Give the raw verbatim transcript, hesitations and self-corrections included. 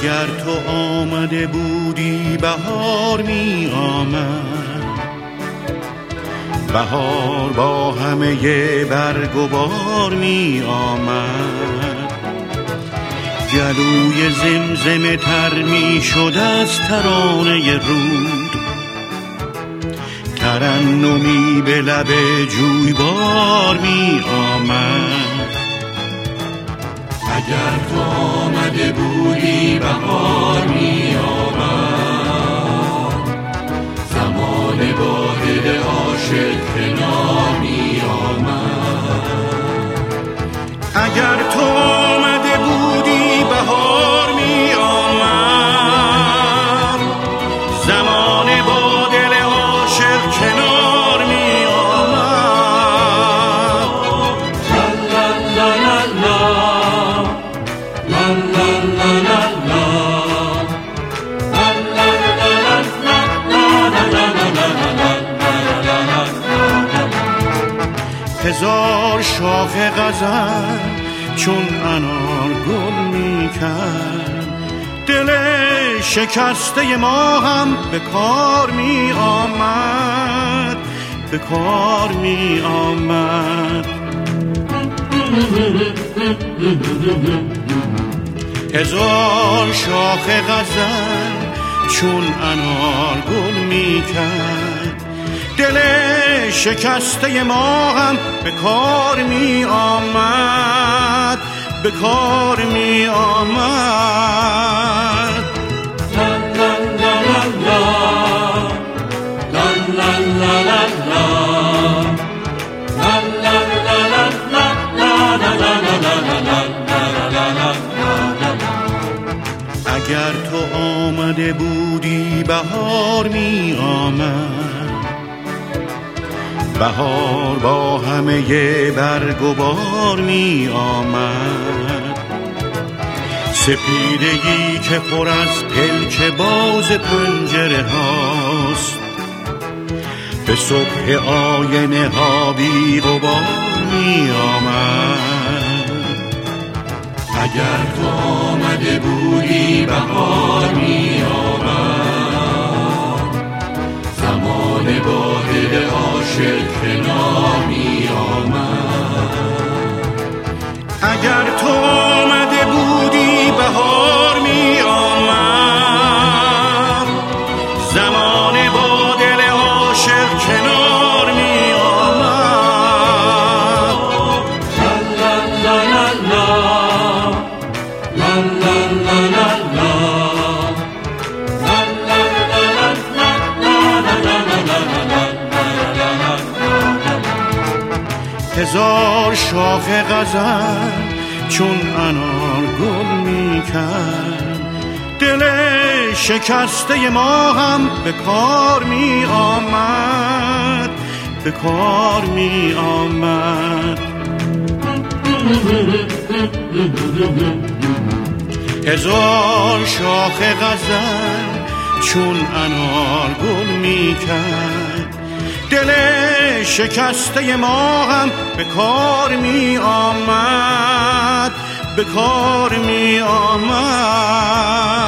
اگر تو آمده بودی بهار می آمد، بهار با همه برگ و بار می آمد. گلوی زمزمه تر می شد از ترانه رود، ترنمی به لب جویبار می آمد. اگر تو آمده بودی بهار می آمد، زمان با دل عاشق کنار می آمد. اگر تو آمده بودی بهار می آمد، زمان با دل عاشق کنار می آمد. لا لا لا لا لا لا لا لا هزار شاخ غزل چون انار گل می کرد، دل شکسته ما هم به کار می آمد، به کار می آمد. هزار شاخ غزل چون انار گل می کرد، دل شکسته ما هم به کار می آمد، به کار می آمد. لا لا لا لا لا لا لا لا اگر تو آمده بودی بهار می آمد، بهار با همه برگ و بار می آمد. سپیدگی که پر از پلک باز پنجره هاست، به صبح آینه ها بی غبار می آمد. اگر تو آمده بودی بهار می آمد، زمان با دل عاشق کنار می آمد. اگر تو آمده بودی بهار می آمد، زمان با دل عاشق کنار می آمد. لا لا لا لا لا لا لا لا هزار شاخ غزل چون انار گل می کرد، دل شکسته ما هم به کار می آمد، به کار می آمد. هزار شاخ غزل چون انار گل می کرد، دل شکسته ما هم به کار می آمد، به کار می آمد.